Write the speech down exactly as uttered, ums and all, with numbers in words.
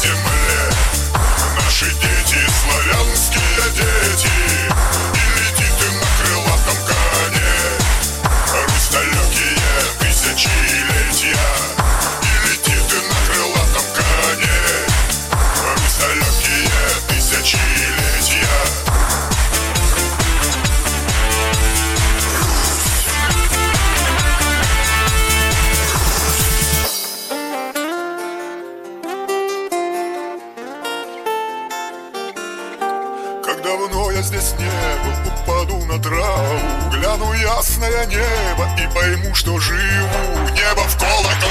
земле. Наши дети, славянские дети, и лети ты на крылатом коне. Русь далекие тысячелетия, и лети ты на крылатом коне. Русь далекие тысячелетия. Как давно я здесь не был, упаду на траву, гляну ясное небо и пойму, что живу. Небо в колокол